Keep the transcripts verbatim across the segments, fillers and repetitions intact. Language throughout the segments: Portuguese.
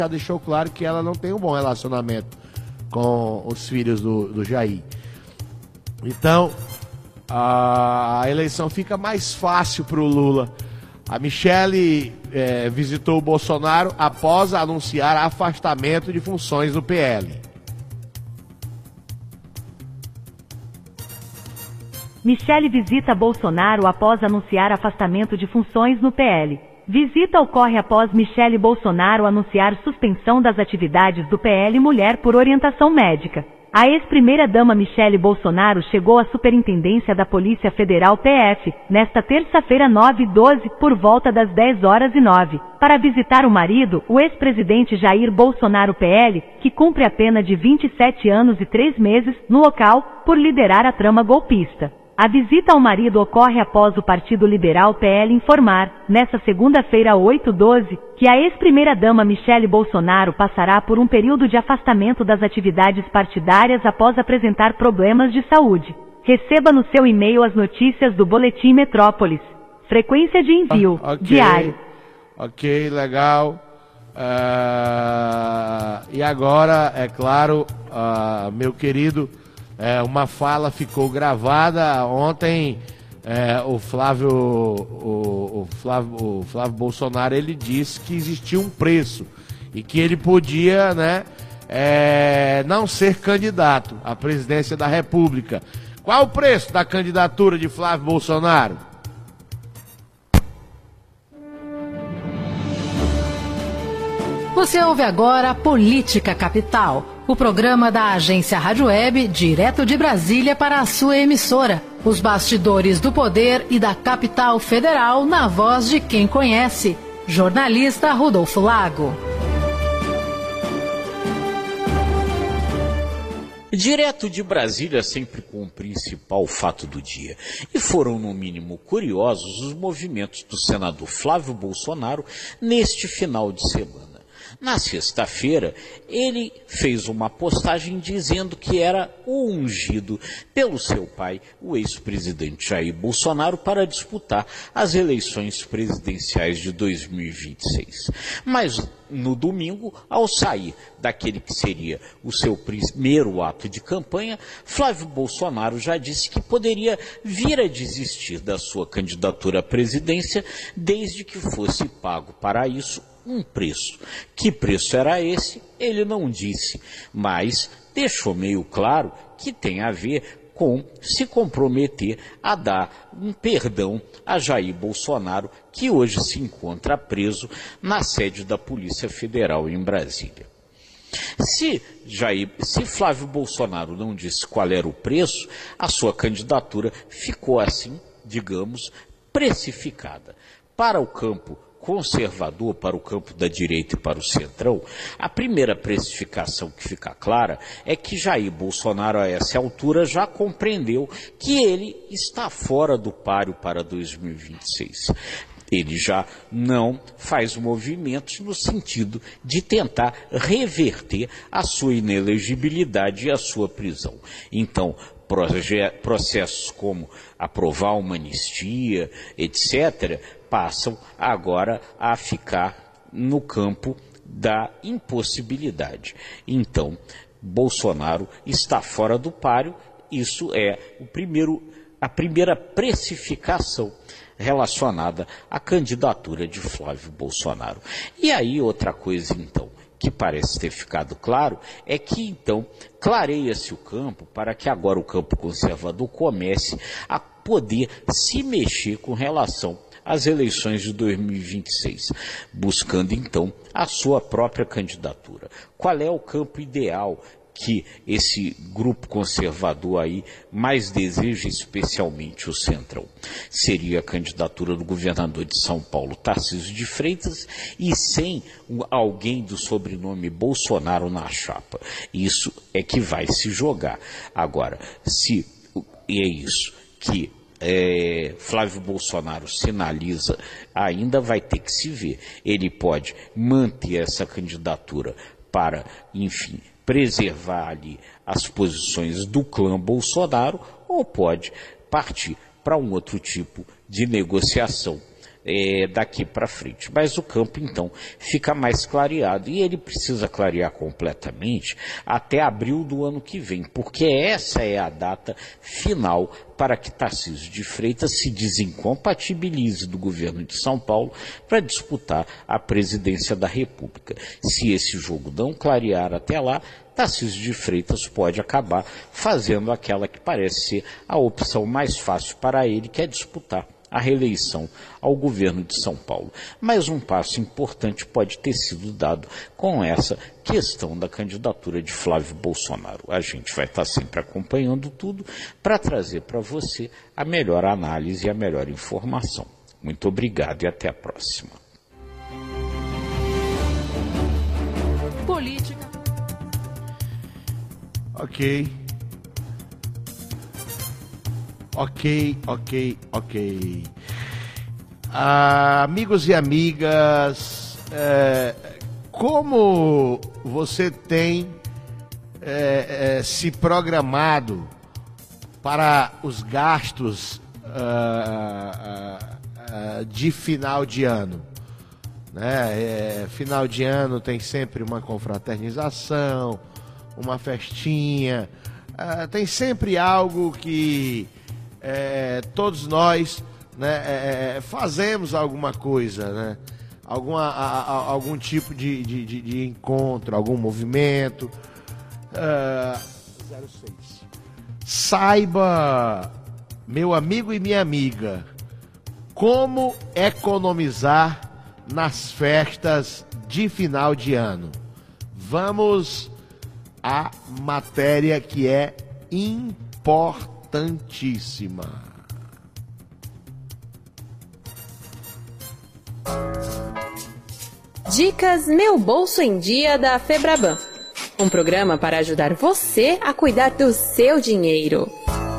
já deixou claro que ela não tem um bom relacionamento com os filhos do, do Jair. Então, a eleição fica mais fácil para o Lula. A Michele é, visitou o Bolsonaro após anunciar afastamento de funções do P L. Michele visita Bolsonaro após anunciar afastamento de funções no P L. Visita ocorre após Michele Bolsonaro anunciar suspensão das atividades do P L Mulher por orientação médica. A ex-primeira-dama Michele Bolsonaro chegou à Superintendência da Polícia Federal P F, nesta terça-feira nove e doze, por volta das dez horas e nove, para visitar o marido, o ex-presidente Jair Bolsonaro P L, que cumpre a pena de vinte e sete anos e três meses, no local, por liderar a trama golpista. A visita ao marido ocorre após o Partido Liberal P L informar, nesta segunda-feira oito e doze, que a ex-primeira-dama Michele Bolsonaro passará por um período de afastamento das atividades partidárias após apresentar problemas de saúde. Receba no seu e-mail as notícias do Boletim Metrópolis. Frequência de envio, ah, okay. diário. Ok, legal. Uh, e agora, é claro, uh, meu querido... É, uma fala ficou gravada ontem. É, o, Flávio, o, o, Flávio, o Flávio Bolsonaro, ele disse que existia um preço e que ele podia, né, é, não ser candidato à presidência da República. Qual o preço da candidatura de Flávio Bolsonaro? Você ouve agora Política Capital, o programa da agência Rádio Web, direto de Brasília para a sua emissora. Os bastidores do poder e da capital federal na voz de quem conhece. Jornalista Rodolfo Lago. Direto de Brasília, sempre com o principal fato do dia. E foram, no mínimo, curiosos os movimentos do senador Flávio Bolsonaro neste final de semana. Na sexta-feira, ele fez uma postagem dizendo que era o ungido pelo seu pai, o ex-presidente Jair Bolsonaro, para disputar as eleições presidenciais de dois mil e vinte e seis. Mas, no domingo, ao sair daquele que seria o seu primeiro ato de campanha, Flávio Bolsonaro já disse que poderia vir a desistir da sua candidatura à presidência desde que fosse pago para isso um preço. Que preço era esse? Ele não disse, mas deixou meio claro que tem a ver com se comprometer a dar um perdão a Jair Bolsonaro, que hoje se encontra preso na sede da Polícia Federal em Brasília. Se, Jair, se Flávio Bolsonaro não disse qual era o preço, a sua candidatura ficou assim, digamos, precificada. Para o campo conservador, para o campo da direita e para o centrão, a primeira precificação que fica clara é que Jair Bolsonaro, a essa altura, já compreendeu que ele está fora do páreo para dois mil e vinte e seis. Ele já não faz movimentos no sentido de tentar reverter a sua inelegibilidade e a sua prisão. Então, processos como aprovar uma anistia, etcétera, passam agora a ficar no campo da impossibilidade. Então, Bolsonaro está fora do páreo. Isso é o primeiro, a primeira precificação relacionada à candidatura de Flávio Bolsonaro. E aí outra coisa, então, que parece ter ficado claro, é que, então, clareia-se o campo para que agora o campo conservador comece a poder se mexer com relação às eleições de dois mil e vinte e seis, buscando, então, a sua própria candidatura. Qual é o campo ideal que esse grupo conservador aí mais deseja, especialmente o Centrão? Seria a candidatura do governador de São Paulo, Tarcísio de Freitas, e sem alguém do sobrenome Bolsonaro na chapa. Isso é que vai se jogar. Agora, se é isso que É, Flávio Bolsonaro sinaliza, ainda vai ter que se ver. Ele pode manter essa candidatura para, enfim, preservar ali as posições do clã Bolsonaro, ou pode partir para um outro tipo de negociação é, daqui para frente. Mas o campo, então, fica mais clareado. E ele precisa clarear completamente até abril do ano que vem, porque essa é a data final para que Tarcísio de Freitas se desincompatibilize do governo de São Paulo para disputar a presidência da República. Se esse jogo não clarear até lá, Tarcísio de Freitas pode acabar fazendo aquela que parece ser a opção mais fácil para ele, que é disputar a reeleição ao governo de São Paulo. Mas um passo importante pode ter sido dado com essa questão da candidatura de Flávio Bolsonaro. A gente vai estar sempre acompanhando tudo para trazer para você a melhor análise e a melhor informação. Muito obrigado e até a próxima. Política. Ok. Ok, ok, ok. Ah, amigos e amigas, é, como você tem é, é, se programado para os gastos ah, ah, ah, de final de ano? Né? É, final de ano tem sempre uma confraternização, uma festinha, ah, tem sempre algo que É, todos nós, né, é, fazemos alguma coisa, né? Alguma, a, a, algum tipo de, de, de, de encontro, algum movimento. Uh, zero seis. Saiba, meu amigo e minha amiga, como economizar nas festas de final de ano. Vamos à matéria que é importante. Importantíssima. Dicas Meu Bolso em Dia da Febraban. Um programa para ajudar você a cuidar do seu dinheiro.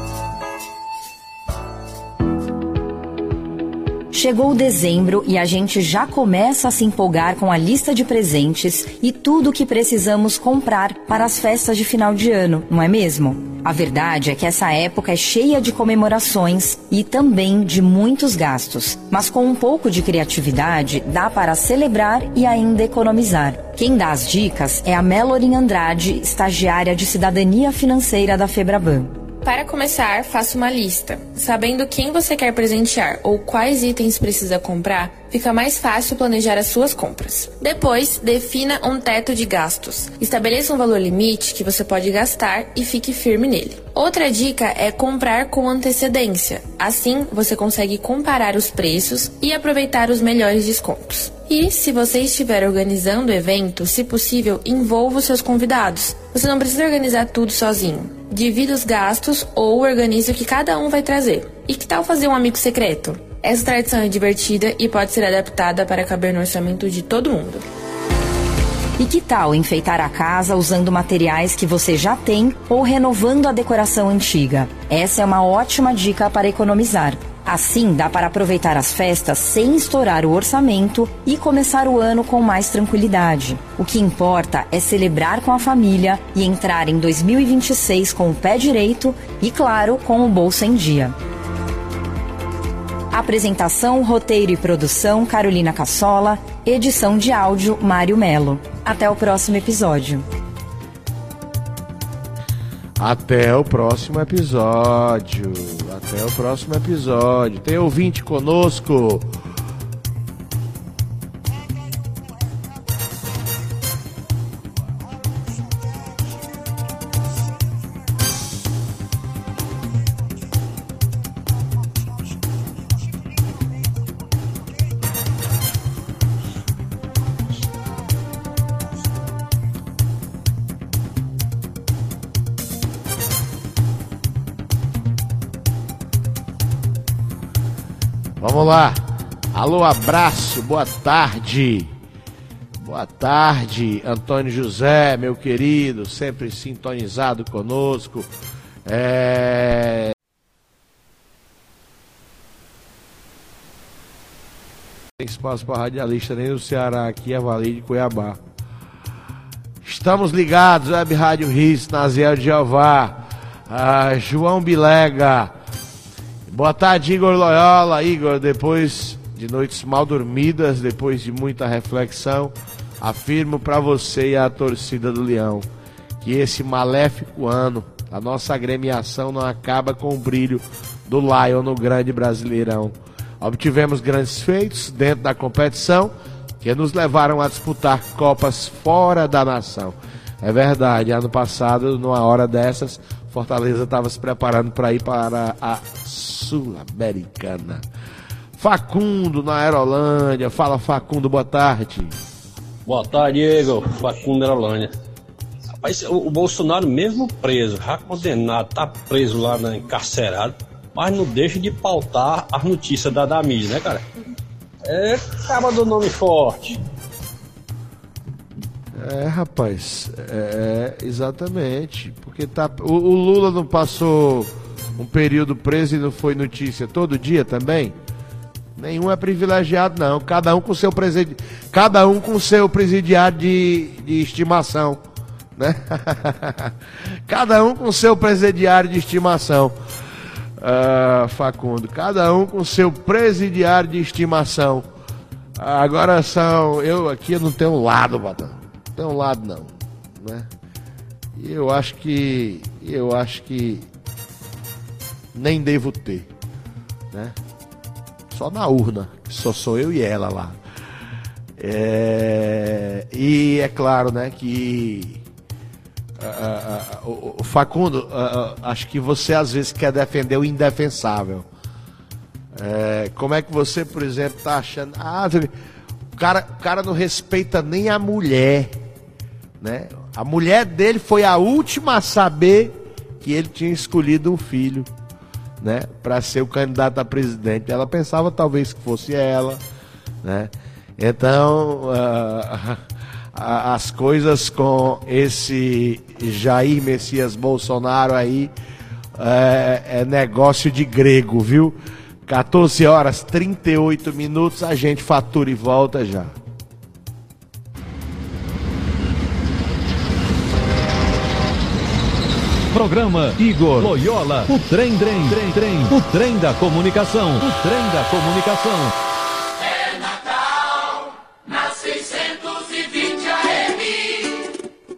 Chegou dezembro e a gente já começa a se empolgar com a lista de presentes e tudo o que precisamos comprar para as festas de final de ano, não é mesmo? A verdade é que essa época é cheia de comemorações e também de muitos gastos. Mas com um pouco de criatividade, dá para celebrar e ainda economizar. Quem dá as dicas é a Melorin Andrade, estagiária de Cidadania Financeira da Febraban. Para começar, faça uma lista. Sabendo quem você quer presentear ou quais itens precisa comprar, fica mais fácil planejar as suas compras. Depois, defina um teto de gastos. Estabeleça um valor limite que você pode gastar e fique firme nele. Outra dica é comprar com antecedência. Assim, você consegue comparar os preços e aproveitar os melhores descontos. E, se você estiver organizando o evento, se possível, envolva os seus convidados. Você não precisa organizar tudo sozinho. Divida os gastos ou organize o que cada um vai trazer. E que tal fazer um amigo secreto? Essa tradição é divertida e pode ser adaptada para caber no orçamento de todo mundo. E que tal enfeitar a casa usando materiais que você já tem ou renovando a decoração antiga? Essa é uma ótima dica para economizar. Assim, dá para aproveitar as festas sem estourar o orçamento e começar o ano com mais tranquilidade. O que importa é celebrar com a família e entrar em dois mil e vinte e seis com o pé direito e, claro, com o bolso em dia. Apresentação, roteiro e produção, Carolina Cassola. Edição de áudio, Mário Melo. Até o próximo episódio. Até o próximo episódio. Até o próximo episódio. Tem ouvinte conosco. Vamos lá. Alô, abraço, boa tarde. Boa tarde, Antônio José, meu querido, sempre sintonizado conosco. É... Tem espaço para radialista nem no Ceará, aqui é Vale de Cuiabá. Estamos ligados, Web Rádio Riz, Naziel de Jeová, ah, João Bilega. Boa tarde, Igor Loyola. Igor, depois de noites mal dormidas, depois de muita reflexão, afirmo para você e a torcida do Leão que esse maléfico ano, a nossa agremiação não acaba com o brilho do Lion no grande Brasileirão. Obtivemos grandes feitos dentro da competição que nos levaram a disputar Copas fora da nação. É verdade, ano passado, numa hora dessas, Fortaleza estava se preparando para ir para a Sul-Americana. Facundo, na Aerolândia. Fala, Facundo, boa tarde. Boa tarde, Diego. Facundo, Aerolândia. Rapaz, o, o Bolsonaro, mesmo preso, já condenado, tá preso lá, né, encarcerado, mas não deixa de pautar as notícias da, da mídia, né, cara? É, acaba do nome forte. É, rapaz, é, exatamente, porque tá, o, o Lula não passou um período preso e não foi notícia todo dia também? Nenhum é privilegiado não, cada um com seu presidi... cada um com seu presidiário de, de estimação, né? Cada um com seu presidiário de estimação, uh, Facundo, cada um com seu presidiário de estimação. Agora são, eu aqui eu não tenho um lado, Batão. Tem um lado não, né? E eu acho que eu acho que nem devo ter, né? Só na urna, que só sou eu e ela lá. É, e é claro, né, que uh, uh, uh, o Facundo, uh, uh, acho que você às vezes quer defender o indefensável. É, como é que você, por exemplo, tá achando? Ah, o cara, o cara não respeita nem a mulher, né? A mulher dele foi a última a saber que ele tinha escolhido um filho, né, para ser o candidato a presidente. Ela pensava talvez que fosse ela, né? Então uh, as coisas com esse Jair Messias Bolsonaro aí é, é negócio de grego, viu? quatorze horas e trinta e oito minutos, a gente fatura e volta já. Programa Igor Loyola, o trem, trem, trem, trem, o trem da comunicação, o trem da comunicação. É Natal, na seiscentos e vinte A M.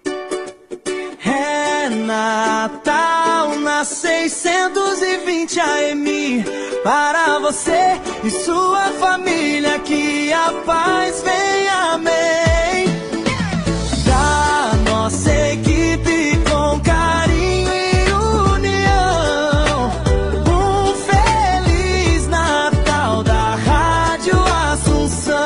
É Natal, na seiscentos e vinte A M. Para você e sua família, que a paz venha, amém. Da nossa equipe com carinho e união, um feliz Natal da Rádio Assunção.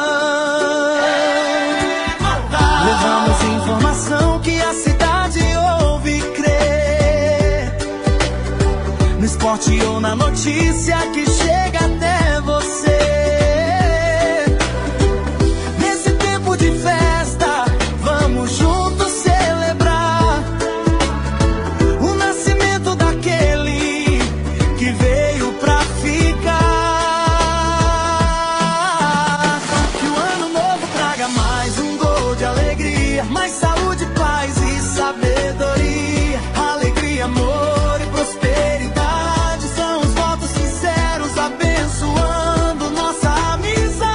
Levamos informação que a cidade ouve e crê, no esporte ou na notícia que chega até você. Nesse tempo de festa, vamos juntos celebrar o nascimento daquele que veio pra ficar. Que o ano novo traga mais um gol de alegria, mais saúde, paz e sabedoria, alegria, amor e prosperidade são os votos sinceros abençoando nossa amizade.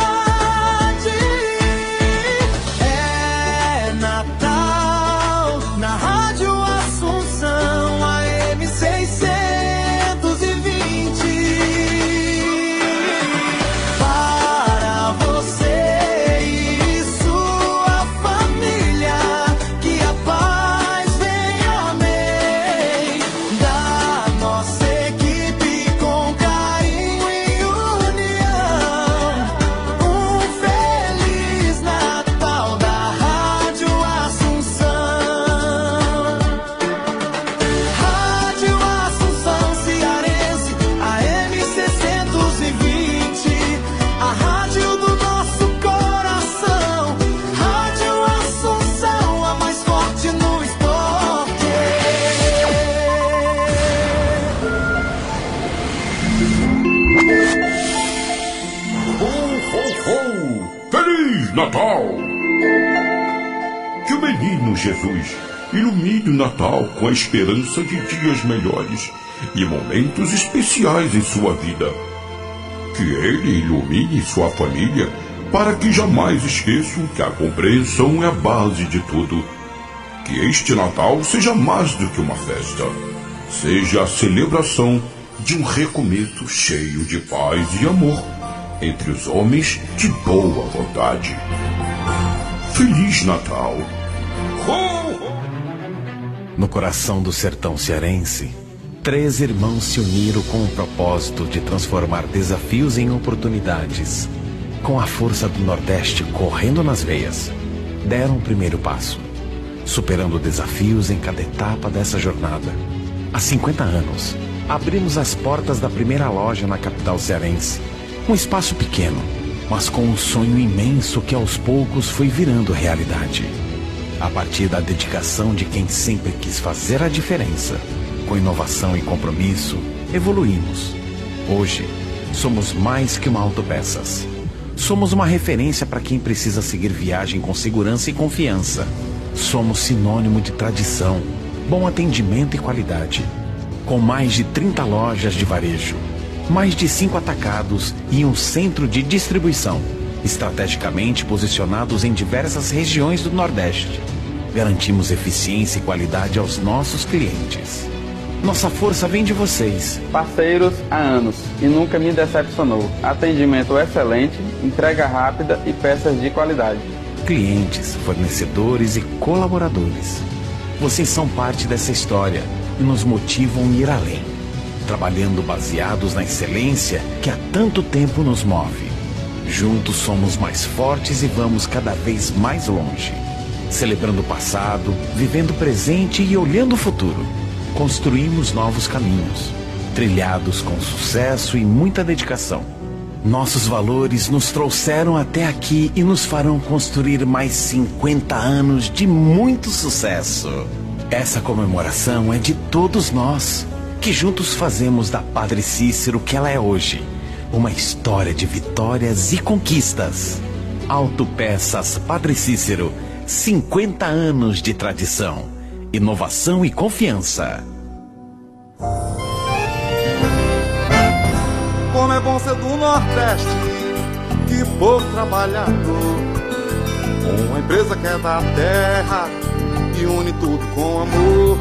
É Natal na Rádio Assunção, A M seiscentos e vinte. Para você e sua família, que a paz venha, amém. Da nossa equipe com carinho e união, um feliz Natal da Rádio Assunção. Rádio Assunção Cearense, A M seiscentos e vinte, a rádio do nosso coração. Rádio Assunção, a mais forte no esporte. Ho, ho, ho! Feliz Natal! Que o menino Jesus ilumine o Natal com a esperança de dias melhores e momentos especiais em sua vida. Que Ele ilumine sua família para que jamais esqueçam que a compreensão é a base de tudo. Que este Natal seja mais do que uma festa. Seja a celebração de um recomeço cheio de paz e amor entre os homens de boa vontade. Feliz Natal! No coração do sertão cearense, três irmãos se uniram com o propósito de transformar desafios em oportunidades. Com a força do Nordeste correndo nas veias, deram o primeiro passo, superando desafios em cada etapa dessa jornada. Há cinquenta anos, abrimos as portas da primeira loja na capital cearense. Um espaço pequeno, mas com um sonho imenso que aos poucos foi virando realidade. A partir da dedicação de quem sempre quis fazer a diferença, com inovação e compromisso, evoluímos. Hoje, somos mais que uma autopeças. Somos uma referência para quem precisa seguir viagem com segurança e confiança. Somos sinônimo de tradição, bom atendimento e qualidade. Com mais de trinta lojas de varejo, mais de cinco atacados e um centro de distribuição, estrategicamente posicionados em diversas regiões do Nordeste. Garantimos eficiência e qualidade aos nossos clientes. Nossa força vem de vocês. Parceiros há anos e nunca me decepcionou. Atendimento excelente, entrega rápida e peças de qualidade. Clientes, fornecedores e colaboradores. Vocês são parte dessa história e nos motivam a ir além. Trabalhando baseados na excelência que há tanto tempo nos move. Juntos somos mais fortes e vamos cada vez mais longe. Celebrando o passado, vivendo o presente e olhando o futuro. Construímos novos caminhos, trilhados com sucesso e muita dedicação. Nossos valores nos trouxeram até aqui e nos farão construir mais cinquenta anos de muito sucesso. Essa comemoração é de todos nós, que juntos fazemos da Padre Cícero o que ela é hoje. Uma história de vitórias e conquistas. Autopeças Padre Cícero, cinquenta anos de tradição, inovação e confiança. Como é bom ser do Nordeste, que povo trabalhador. Uma empresa que é da terra e une tudo com amor.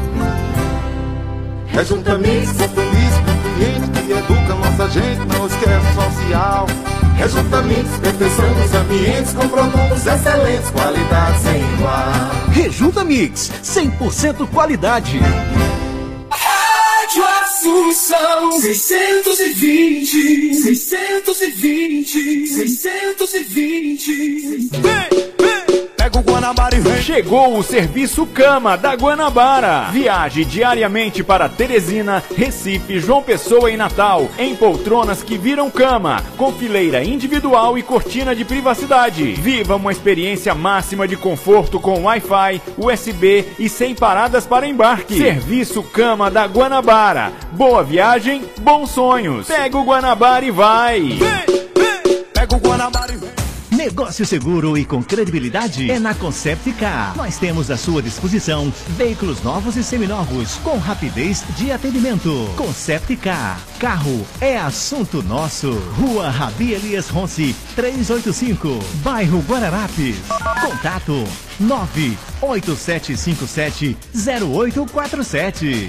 É Junta Mix, é feliz com cliente que educa nossa gente, não esquece o social. É Junta Mix, perfeição dos ambientes com produtos excelentes, qualidade sem igual. Rejunta Mix, cem por cento qualidade. Rádio Assunção, seiscentos e vinte, seiscentos e vinte, seiscentos e vinte. Vem, vem! Pega o Guanabara e vem. Chegou o serviço Cama da Guanabara. Viaje diariamente para Teresina, Recife, João Pessoa e Natal, em poltronas que viram cama, com fileira individual e cortina de privacidade. Viva uma experiência máxima de conforto com Wi-Fi, U S B e sem paradas para embarque. Serviço Cama da Guanabara. Boa viagem, bons sonhos. Pega o Guanabara e vai. Vem, vem. Pega o Guanabara e vem. Negócio seguro e com credibilidade é na Concept Car. Nós temos à sua disposição veículos novos e seminovos com rapidez de atendimento. Concept Car. Carro é assunto nosso. Rua Rabi Elias Ronce, trezentos e oitenta e cinco, bairro Guararapes. Contato nove oito sete cinco sete zero oito quatro sete.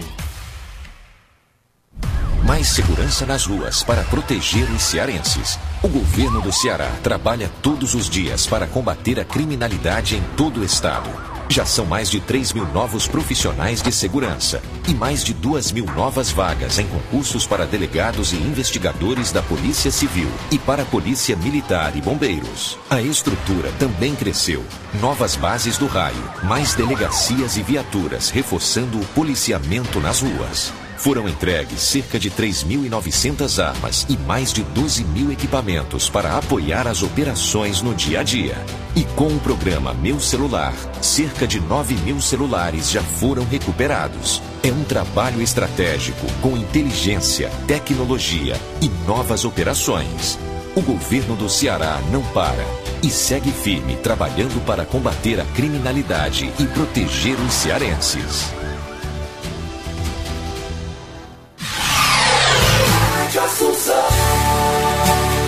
Mais segurança nas ruas para proteger os cearenses. O governo do Ceará trabalha todos os dias para combater a criminalidade em todo o estado. Já são mais de três mil novos profissionais de segurança e mais de duas mil novas vagas em concursos para delegados e investigadores da Polícia Civil e para a Polícia Militar e Bombeiros. A estrutura também cresceu. Novas bases do raio, mais delegacias e viaturas reforçando o policiamento nas ruas. Foram entregues cerca de três mil e novecentas armas e mais de doze mil equipamentos para apoiar as operações no dia a dia. E com o programa Meu Celular, cerca de nove mil celulares já foram recuperados. É um trabalho estratégico com inteligência, tecnologia e novas operações. O governo do Ceará não para e segue firme trabalhando para combater a criminalidade e proteger os cearenses. Assunção.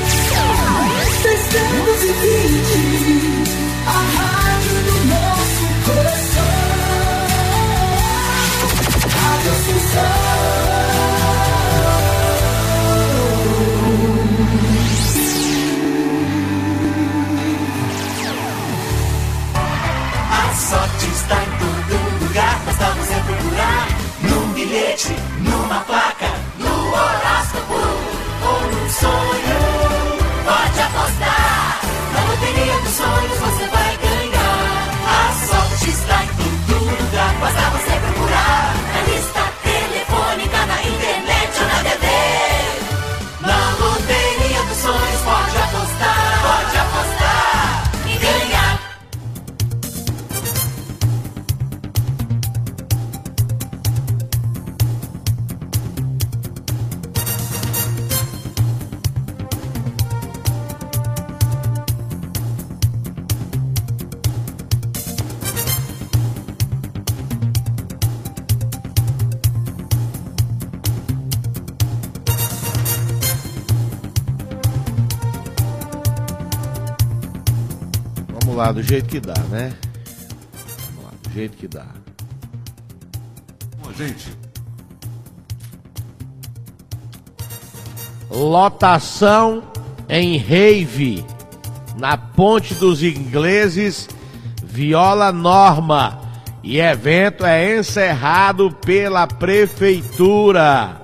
sorte está em todo lugar, basta você procurar. Num bilhete, numa placa, no horóscopo ou num sonho. Pode apostar, na loteria dos sonhos você vai ganhar. A sorte está em todo lugar, basta você procurar. Na lista telefônica, na internet ou na T V. Na loteria dos sonhos pode apostar, pode apostar e ganhar. Vamos lá, do jeito que dá, né? Vamos lá, do jeito que dá. Bom, gente. Lotação em rave na Ponte dos Ingleses viola norma e evento é encerrado pela prefeitura.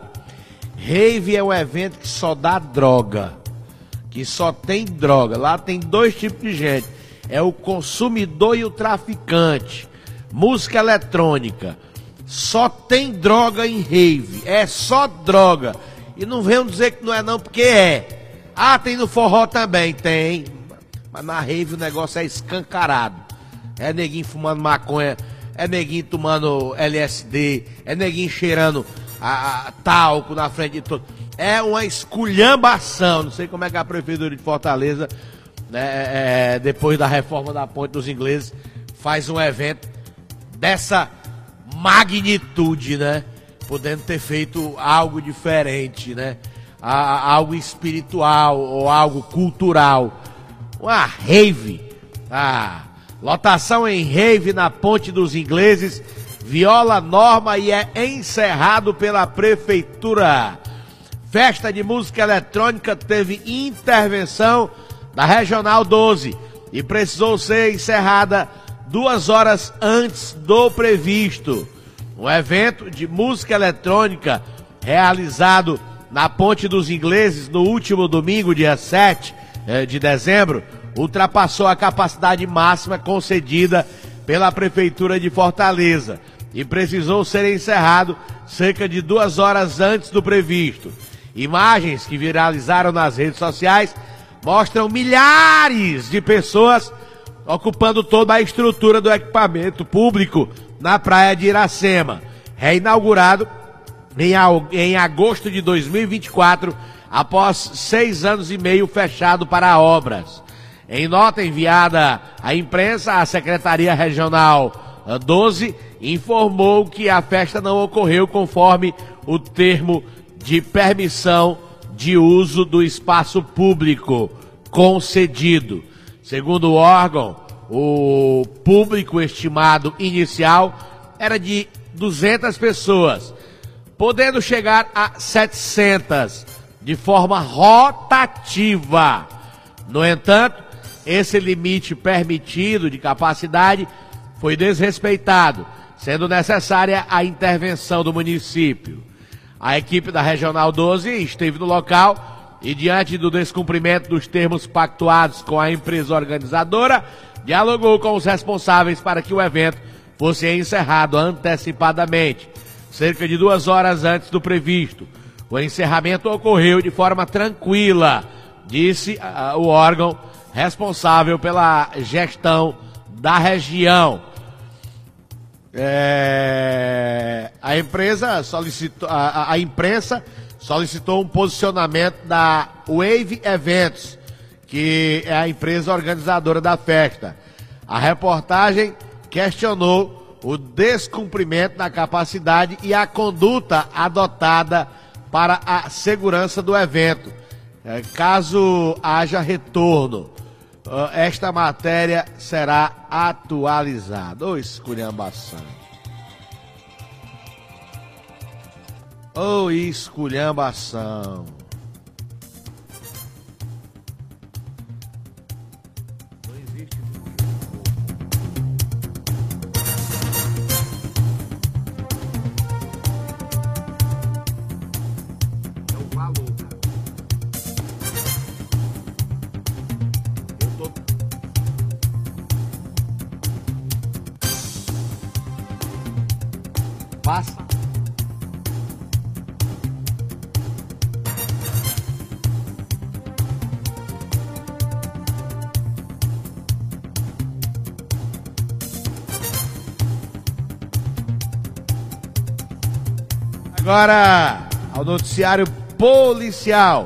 Rave é um evento que só dá droga, que só tem droga. Lá tem dois tipos de gente, é o consumidor e o traficante. Música eletrônica, só tem droga em rave, é só droga. E não venham dizer que não é não, porque é. Ah, tem no forró também, tem. Mas na rave o negócio é escancarado. É neguinho fumando maconha, é neguinho tomando L S D, é neguinho cheirando a, a talco na frente de todo. É uma esculhambação. Não sei como é que a prefeitura de Fortaleza, né, é, depois da reforma da Ponte dos Ingleses, faz um evento dessa magnitude, né? Podendo ter feito algo diferente, né? A, algo espiritual ou algo cultural. Uma rave. Ah, lotação em rave na Ponte dos Ingleses viola norma e é encerrado pela prefeitura. Festa de música eletrônica teve intervenção da Regional doze e precisou ser encerrada duas horas antes do previsto. Um evento de música eletrônica realizado na Ponte dos Ingleses no último domingo, dia sete de dezembro, ultrapassou a capacidade máxima concedida pela Prefeitura de Fortaleza e precisou ser encerrado cerca de duas horas antes do previsto. Imagens que viralizaram nas redes sociais mostram milhares de pessoas ocupando toda a estrutura do equipamento público na praia de Iracema, reinaugurado em, em agosto de dois mil e vinte e quatro, após seis anos e meio fechado para obras. Em nota enviada à imprensa, a Secretaria Regional doze informou que a festa não ocorreu conforme o termo de permissão de uso do espaço público concedido. Segundo o órgão, o público estimado inicial era de duzentas pessoas, podendo chegar a setecentas de forma rotativa. No entanto, esse limite permitido de capacidade foi desrespeitado, sendo necessária a intervenção do município. A equipe da Regional doze esteve no local e, diante do descumprimento dos termos pactuados com a empresa organizadora, dialogou com os responsáveis para que o evento fosse encerrado antecipadamente, cerca de duas horas antes do previsto. O encerramento ocorreu de forma tranquila, disse uh, o órgão responsável pela gestão da região. É, a empresa solicitou, a, a imprensa solicitou um posicionamento da Wave Eventos, que é a empresa organizadora da festa. A reportagem questionou o descumprimento da capacidade e a conduta adotada para a segurança do evento. É, caso haja retorno, esta matéria será atualizada. Ô, esculhambação. Ô, esculhambação. Passa. Agora, ao noticiário policial,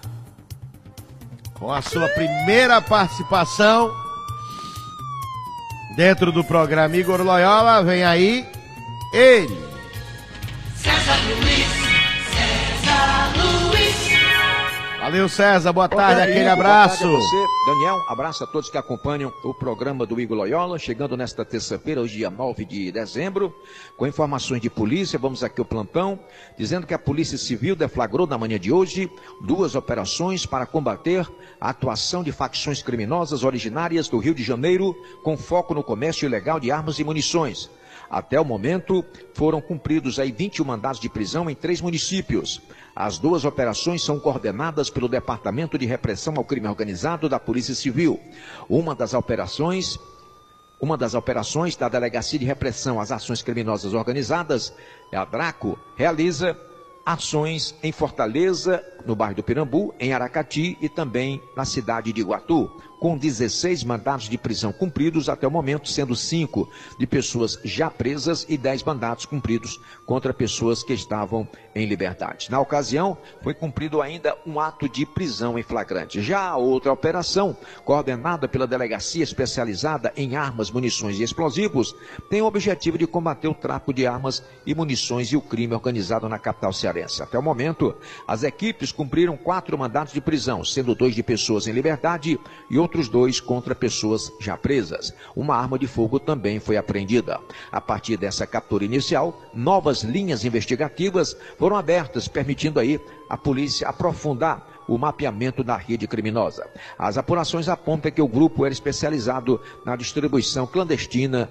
com a sua primeira participação dentro do programa Igor Loyola, vem aí ele. César Luiz, César Luiz. Valeu, César, boa tarde, tarde, aquele Igor, abraço. Boa tarde a você, Daniel, abraço a todos que acompanham o programa do Igor Loyola, chegando nesta terça-feira, hoje dia nove de dezembro, com informações de polícia. Vamos aqui ao plantão, dizendo que a Polícia Civil deflagrou na manhã de hoje duas operações para combater a atuação de facções criminosas originárias do Rio de Janeiro, com foco no comércio ilegal de armas e munições. Até o momento, foram cumpridos aí vinte e um mandados de prisão em três municípios. As duas operações são coordenadas pelo Departamento de Repressão ao Crime Organizado da Polícia Civil. Uma das operações, uma das operações da Delegacia de Repressão às Ações Criminosas Organizadas, a DRACO, realiza ações em Fortaleza, no bairro do Pirambu, em Aracati e também na cidade de Iguatu, com dezesseis mandados de prisão cumpridos até o momento, sendo cinco de pessoas já presas e dez mandados cumpridos contra pessoas que estavam em liberdade. Na ocasião, foi cumprido ainda um ato de prisão em flagrante. Já a outra operação, coordenada pela Delegacia Especializada em Armas, Munições e Explosivos, tem o objetivo de combater o tráfico de armas e munições e o crime organizado na capital cearense. Até o momento, as equipes cumpriram quatro mandados de prisão, sendo dois de pessoas em liberdade e outros dois contra pessoas já presas. Uma arma de fogo também foi apreendida. A partir dessa captura inicial, novas linhas investigativas foram abertas, permitindo aí a polícia aprofundar o mapeamento da rede criminosa. As apurações apontam que o grupo era especializado na distribuição clandestina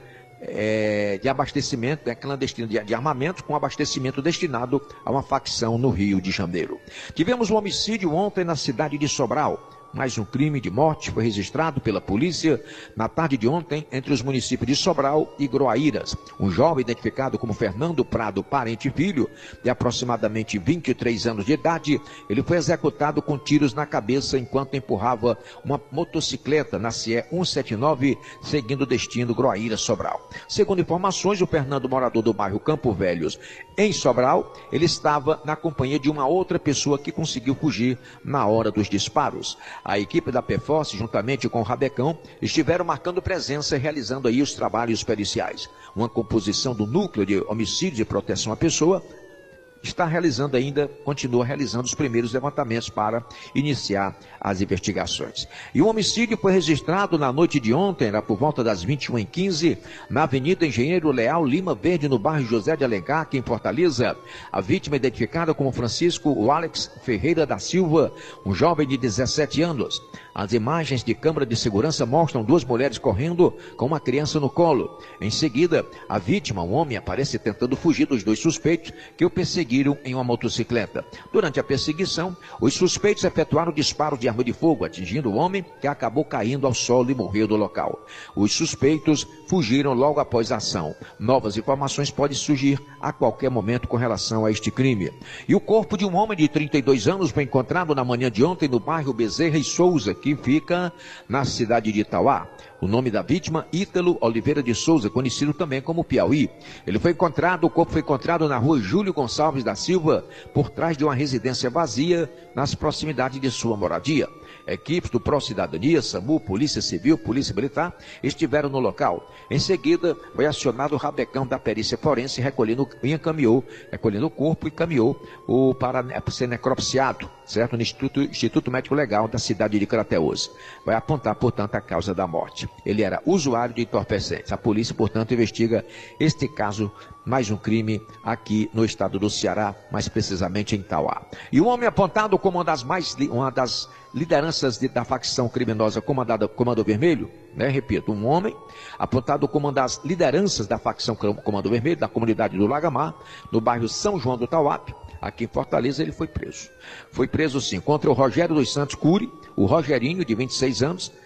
É, de abastecimento, é, clandestino de, de armamento, com abastecimento destinado a uma facção no Rio de Janeiro. Tivemos um homicídio ontem na cidade de Sobral. Mais um crime de morte foi registrado pela polícia na tarde de ontem entre os municípios de Sobral e Groaíras. Um jovem identificado como Fernando Prado Parente Filho, de aproximadamente vinte e três anos de idade, ele foi executado com tiros na cabeça enquanto empurrava uma motocicleta na C E cento e setenta e nove, seguindo o destino Groaíras-Sobral. Segundo informações, o Fernando, morador do bairro Campo Velhos, em Sobral, ele estava na companhia de uma outra pessoa que conseguiu fugir na hora dos disparos. A equipe da P F O S, juntamente com o Rabecão, estiveram marcando presença e realizando aí os trabalhos periciais. Uma composição do Núcleo de Homicídios e Proteção à Pessoa está realizando ainda, continua realizando os primeiros levantamentos para iniciar as investigações. E o homicídio foi registrado na noite de ontem, era por volta das vinte e uma e quinze, na Avenida Engenheiro Leal Lima Verde, no bairro José de Alencar, aqui em Fortaleza. A vítima identificada como Francisco Alex Ferreira da Silva, um jovem de dezessete anos. As imagens de câmera de segurança mostram duas mulheres correndo com uma criança no colo. Em seguida, a vítima, um homem, aparece tentando fugir dos dois suspeitos que o perseguiram em uma motocicleta. Durante a perseguição, os suspeitos efetuaram disparos de arma de fogo, atingindo o homem, que acabou caindo ao solo e morreu no local. Os suspeitos fugiram logo após a ação. Novas informações podem surgir a qualquer momento com relação a este crime. E o corpo de um homem de trinta e dois anos foi encontrado na manhã de ontem no bairro Bezerra e Souza, que fica na cidade de Itauá. O nome da vítima, Ítalo Oliveira de Souza, conhecido também como Piauí. Ele foi encontrado, o corpo foi encontrado na rua Júlio Gonçalves da Silva, por trás de uma residência vazia, nas proximidades de sua moradia. Equipes do Pró-Cidadania, SAMU, Polícia Civil, Polícia Militar estiveram no local. Em seguida, foi acionado o Rabecão da Perícia Forense, recolhendo e encaminhou, recolhendo o corpo e encaminhou o para ser necropsiado, certo? No Instituto, Instituto Médico Legal da cidade de Crateús. Vai apontar, portanto, a causa da morte. Ele era usuário de entorpecentes. A polícia, portanto, investiga este caso, mais um crime aqui no estado do Ceará, mais precisamente em Itauá. E o homem apontado como uma das mais uma das lideranças de, da facção criminosa comandada Comando Vermelho, né? Repito, um homem apontado como uma das lideranças da facção Comando Vermelho, da comunidade do Lagamar, no bairro São João do Tauape, aqui em Fortaleza. Ele foi preso. Foi preso sim, contra o Rogério dos Santos Cury, o Rogerinho, de vinte e seis anos,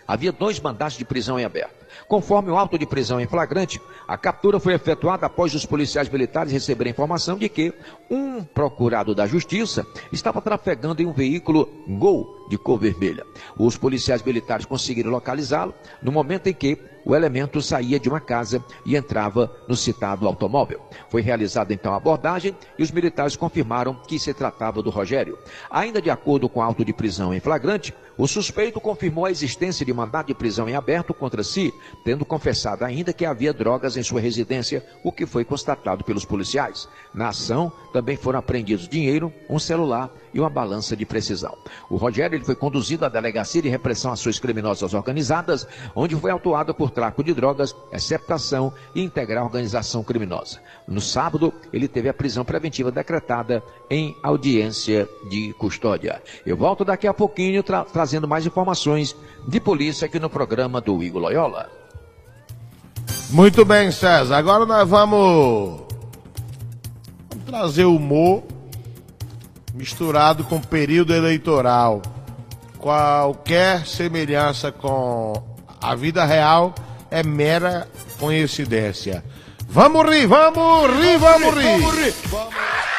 Havia dois mandados de prisão em aberto. Conforme o auto de prisão em flagrante, a captura foi efetuada após os policiais militares receberem informação de que um procurado da Justiça estava trafegando em um veículo Gol de cor vermelha. Os policiais militares conseguiram localizá-lo no momento em que o elemento saía de uma casa e entrava no citado automóvel. Foi realizada então a abordagem e os militares confirmaram que se tratava do Rogério. Ainda de acordo com o auto de prisão em flagrante, o suspeito confirmou a existência de mandado de prisão em aberto contra si, tendo confessado ainda que havia drogas em sua residência, o que foi constatado pelos policiais. Na ação, também foram apreendidos dinheiro, um celular e uma balança de precisão. O Rogério ele foi conduzido à Delegacia de Repressão a Ações Criminosas Organizadas, onde foi autuado por tráfico de drogas, receptação e integrar organização criminosa. No sábado, ele teve a prisão preventiva decretada em audiência de custódia. Eu volto daqui a pouquinho tra trazendo mais informações de polícia aqui no programa do Igor Loyola. Muito bem, César. Agora nós vamos, vamos trazer humor misturado com período eleitoral. Qualquer semelhança com a vida real é mera coincidência. Vamos rir, vamos rir, vamos rir. Vamos rir. Vamos...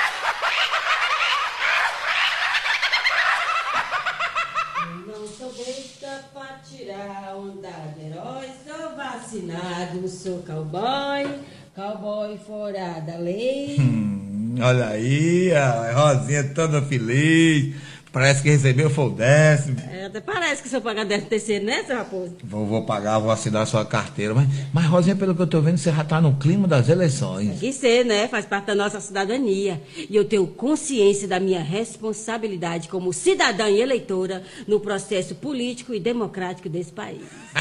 Eu não sou besta pra tirar onda de herói, sou vacinado, sou cowboy, cowboy fora da lei. Hum, olha aí, a Rosinha toda feliz. Parece que recebeu foi o décimo. É, até parece que se eu pagar décimo terceiro, né, seu Raposo? Vou, vou pagar, vou assinar a sua carteira. Mas, mas, Rosinha, pelo que eu tô vendo, você já tá no clima das eleições. Tem que ser, né? Faz parte da nossa cidadania. E eu tenho consciência da minha responsabilidade como cidadã e eleitora no processo político e democrático desse país.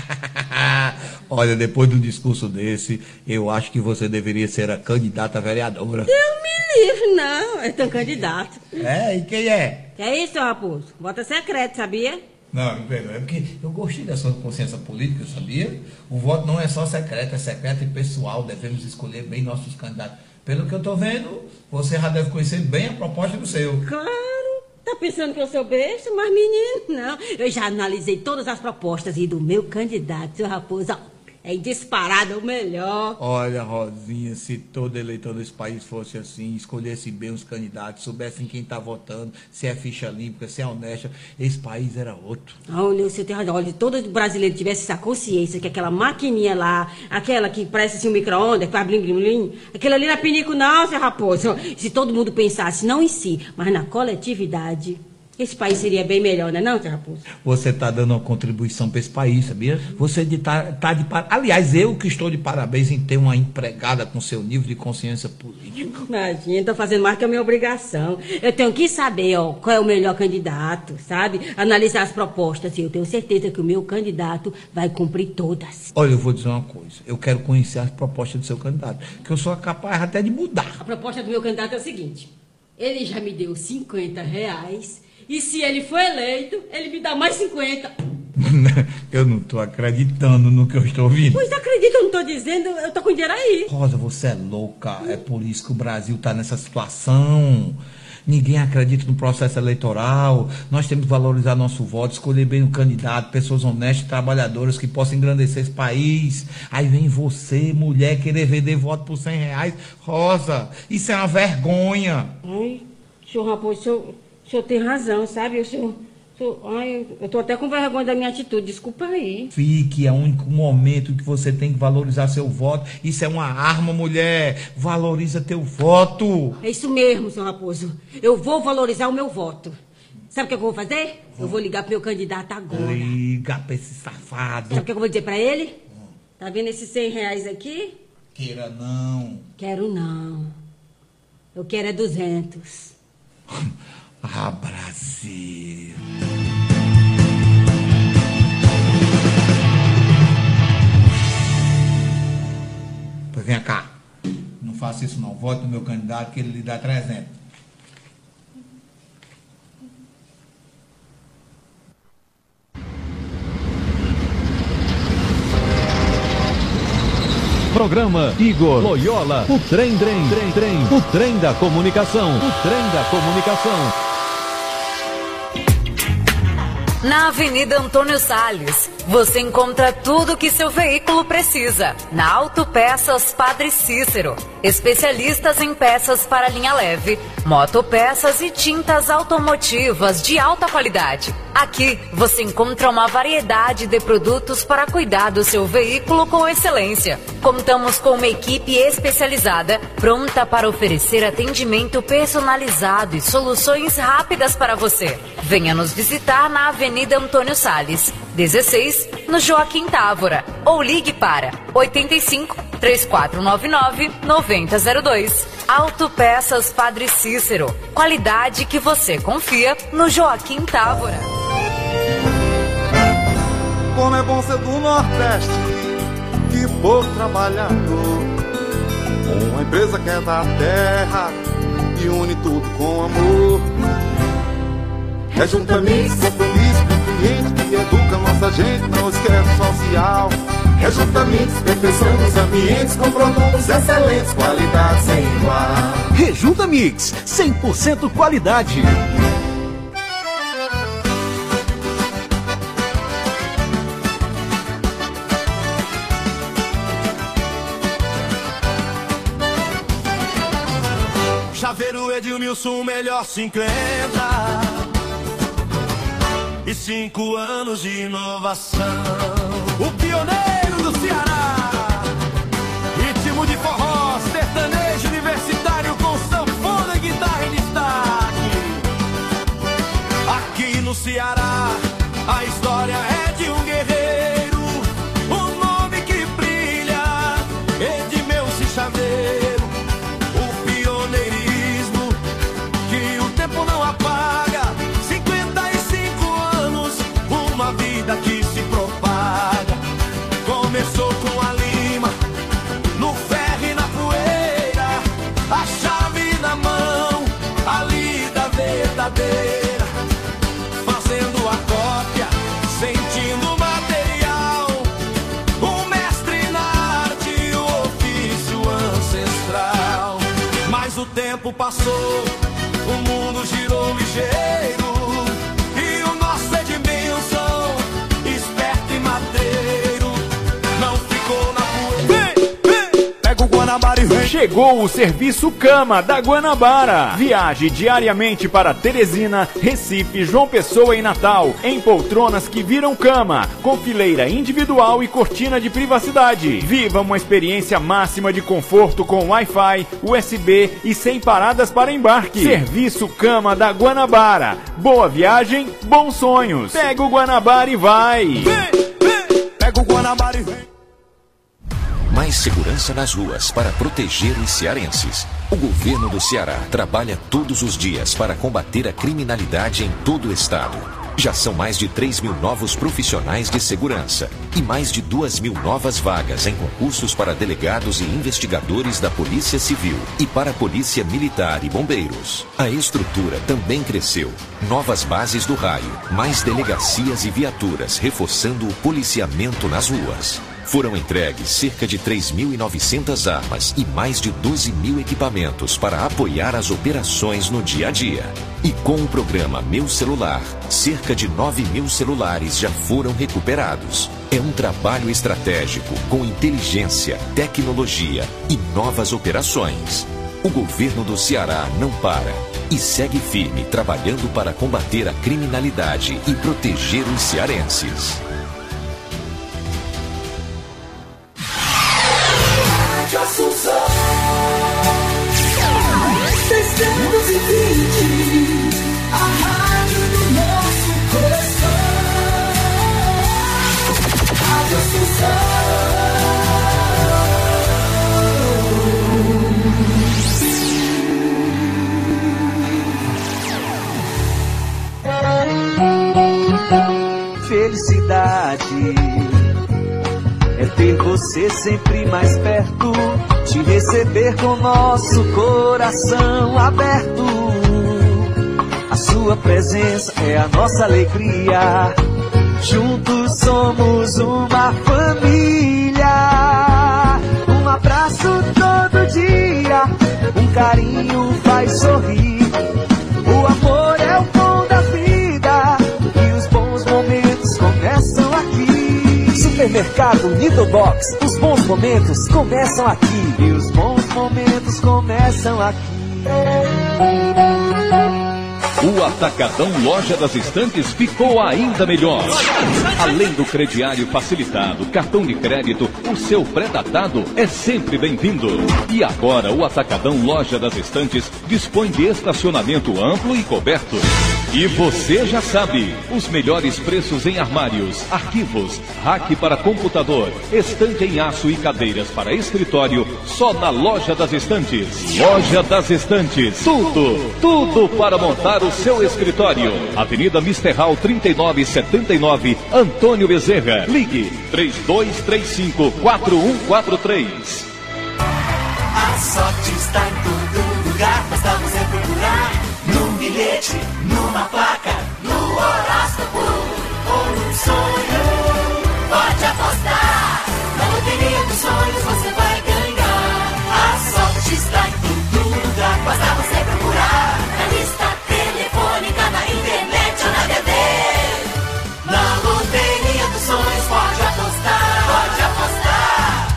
Olha, depois de um discurso desse, eu acho que você deveria ser a candidata a vereadora. Deus me livre, não. Eu tenho candidato. É, e quem é? Que é isso, seu Raposo? Voto secreto, sabia? Não, me perdoe, é porque eu gostei da sua consciência política, sabia? O voto não é só secreto, é secreto e pessoal. Devemos escolher bem nossos candidatos. Pelo que eu tô vendo, você já deve conhecer bem a proposta do seu. Claro. Tá pensando que eu sou besta? Mas, menino, não. Eu já analisei todas as propostas e do meu candidato, seu Raposo, ó, é disparado o melhor. Olha, Rosinha, se todo eleitor desse país fosse assim, escolhesse bem os candidatos, soubessem quem tá votando, se é ficha limpa, se é honesta, esse país era outro. Olha, você tem razão. Olha, se todo brasileiro tivesse essa consciência que aquela maquininha lá, aquela que parece assim um micro-ondas, que faz blim, blim, blim, aquilo ali não é pinico não, seu Raposo. Se todo mundo pensasse não em si, mas na coletividade, esse país seria bem melhor, não é não, seu Raposo? Você está dando uma contribuição para esse país, sabia? Você está tá de par... Aliás, eu que estou de parabéns em ter uma empregada com seu nível de consciência política. Imagina, estou fazendo mais que a minha obrigação. Eu tenho que saber, ó, qual é o melhor candidato, sabe? Analisar as propostas e eu tenho certeza que o meu candidato vai cumprir todas. Olha, eu vou dizer uma coisa. Eu quero conhecer as propostas do seu candidato, que eu sou capaz até de mudar. A proposta do meu candidato é o seguinte. Ele já me deu cinquenta reais... E se ele for eleito, ele me dá mais cinquenta. Eu não estou acreditando no que eu estou ouvindo. Pois acredita, eu não estou dizendo, eu estou com dinheiro aí. Rosa, você é louca. É por isso que o Brasil está nessa situação. Ninguém acredita no processo eleitoral. Nós temos que valorizar nosso voto, escolher bem o candidato, pessoas honestas, trabalhadoras que possam engrandecer esse país. Aí vem você, mulher, querer vender voto por cem reais. Rosa, isso é uma vergonha. Ai, senhor Raposo, o senhor... O senhor tem razão, sabe? O senhor, o senhor, ai, eu tô até com vergonha da minha atitude, desculpa aí. Fique, é o único momento que você tem que valorizar seu voto. Isso é uma arma, mulher. Valoriza teu voto. É isso mesmo, senhor Raposo. Eu vou valorizar o meu voto. Sabe o que eu vou fazer? Eu vou ligar pro meu candidato agora. Liga pra esse safado. Sabe o que eu vou dizer pra ele? Tá vendo esses cem reais aqui? Queira não. Quero não. Eu quero é duzentos. Ah, Brasil. Pois vem cá. Não faça isso não. Vote no meu candidato que ele lhe dá trezentos. Programa Igor Loyola, o trem, trem, trem, trem, o trem da comunicação, o trem da comunicação. Na Avenida Antônio Salles, você encontra tudo o que seu veículo precisa na Autopeças Padre Cícero. Especialistas em peças para linha leve, motopeças e tintas automotivas de alta qualidade. Aqui você encontra uma variedade de produtos para cuidar do seu veículo com excelência. Contamos com uma equipe especializada pronta para oferecer atendimento personalizado e soluções rápidas para você. Venha nos visitar na Avenida Antônio Salles, dezesseis, no Joaquim Távora, ou ligue para oito cinco, três quatro nove nove, nove zero zero dois. Autopeças Padre Cícero, qualidade que você confia no Joaquim Távora. Como é bom ser do Nordeste, que povo trabalhador. Uma empresa que é da terra e une tudo com amor. É Junta Mix, é feliz com cliente que educa nossa gente, não esquece social. É Junta Mix, perfeição nos ambientes, com produtos excelentes, qualidade sem igual. Rejunta Mix, cem por cento qualidade. Chaveiro Edilmilson, o melhor cinquenta e cinco anos de inovação. O pioneiro do Ceará, ritmo de forró, sertanejo universitário com sanfona e guitarra em destaque. Aqui no Ceará, a história é de um guerreiro, um nome que brilha, Edmilson Chaveiro. O pioneirismo que o tempo não apaga, cinquenta e cinco anos, uma vida que se propaga. Começou com a lima, no ferro e na poeira, a chave na mão, a lida verdadeira, fazendo a cópia, sentindo o material, o mestre na arte, o ofício ancestral. Mas o tempo passou, o mundo girou ligeiro, e o nosso Edmilson, esperto e mateiro, não ficou na poeira. Vem, vem, pega o Guanabara e vem. Chegou o serviço Cama da Guanabara. Viaje diariamente para Teresina, Recife, João Pessoa e Natal, em poltronas que viram cama, com fileira individual e cortina de privacidade. Viva uma experiência máxima de conforto com Wi-Fi, U S B e sem paradas para embarque. Serviço Cama da Guanabara. Boa viagem, bons sonhos. Pega o Guanabara e vai. Vem, vem, pega o Guanabara e vem. Mais segurança nas ruas para proteger os cearenses. O governo do Ceará trabalha todos os dias para combater a criminalidade em todo o estado. Já são mais de três mil novos profissionais de segurança e mais de duas mil novas vagas em concursos para delegados e investigadores da Polícia Civil e para a Polícia Militar e Bombeiros. A estrutura também cresceu. Novas bases do raio, mais delegacias e viaturas reforçando o policiamento nas ruas. Foram entregues cerca de três mil e novecentas armas e mais de doze mil equipamentos para apoiar as operações no dia a dia. E com o programa Meu Celular, cerca de nove mil celulares já foram recuperados. É um trabalho estratégico com inteligência, tecnologia e novas operações. O governo do Ceará não para e segue firme trabalhando para combater a criminalidade e proteger os cearenses. seiscentos e vinte, a rádio do nosso coração. Rádio Assunção. Felicidade é ter você sempre mais perto, te receber com nosso coração aberto. A sua presença é a nossa alegria, juntos somos uma família. Um abraço todo dia, um carinho faz sorrir. O amor é o pão da vida e os bons momentos começam aqui. Supermercado Lidl Box. Os bons momentos começam aqui. E os bons momentos começam aqui. O Atacadão Loja das Estantes ficou ainda melhor. Além do crediário facilitado, cartão de crédito, o seu pré-datado é sempre bem-vindo. E agora o Atacadão Loja das Estantes dispõe de estacionamento amplo e coberto. E você já sabe, os melhores preços em armários, arquivos, rack para computador, estante em aço e cadeiras para escritório, só na Loja das Estantes. Loja das Estantes, tudo, tudo para montar o seu escritório. Avenida Mister Hall trinta e nove setenta e nove, Antônio Bezerra. Ligue três dois três cinco, quatro um quatro três. A sorte está em todo lugar, basta você procurar. Num bilhete, numa placa, no horóscopo ou num sonho. Pode apostar, na loteria dos sonhos você vai ganhar. A sorte está em todo lugar, basta você procurar. Na lista telefônica, na internet ou na T V. Na loteria dos sonhos pode apostar, pode apostar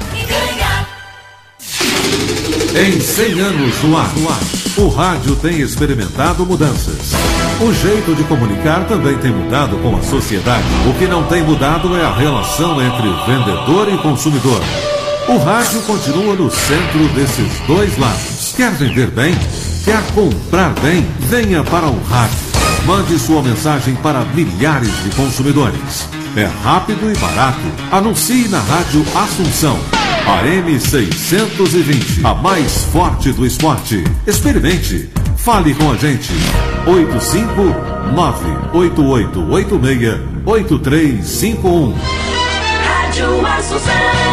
e ganhar. Em cem anos no ar, no ar, o rádio tem experimentado mudanças. O jeito de comunicar também tem mudado com a sociedade. O que não tem mudado é a relação entre vendedor e consumidor. O rádio continua no centro desses dois lados. Quer vender bem? Quer comprar bem? Venha para o rádio. Mande sua mensagem para milhares de consumidores. É rápido e barato. Anuncie na Rádio Assunção. A M seiscentos e vinte, a mais forte do esporte. Experimente. Fale com a gente. oito cinco nove oito oito oito seis oito três cinco um. Rádio Assunção.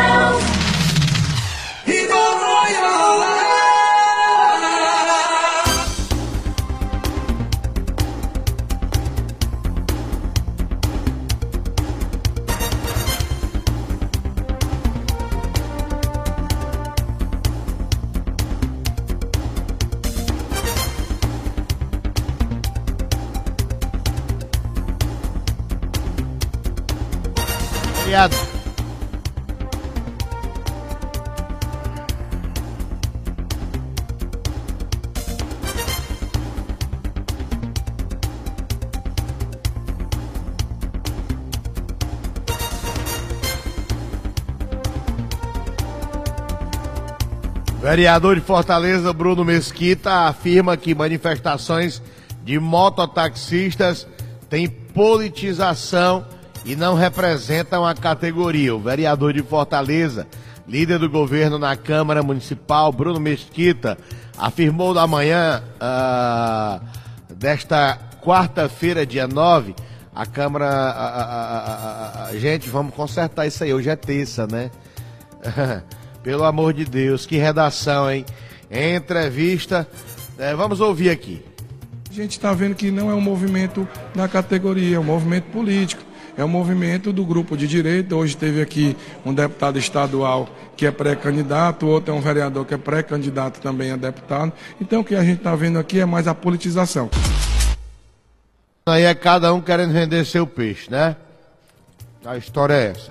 Vereador de Fortaleza, Bruno Mesquita, afirma que manifestações de mototaxistas têm politização e não representam a categoria. O vereador de Fortaleza, líder do governo na Câmara Municipal, Bruno Mesquita, afirmou na manhã uh, desta quarta-feira, dia nove, a Câmara... A, a, a, a, gente, vamos consertar isso aí, hoje é terça, né? Pelo amor de Deus, que redação, hein? Entrevista, é, vamos ouvir aqui. A gente está vendo que não é um movimento da categoria, é um movimento político. É um movimento do grupo de direita. Hoje teve aqui um deputado estadual que é pré-candidato, outro é um vereador que é pré-candidato também a deputado. Então o que a gente está vendo aqui é mais a politização. Aí é cada um querendo vender seu peixe, né? A história é essa.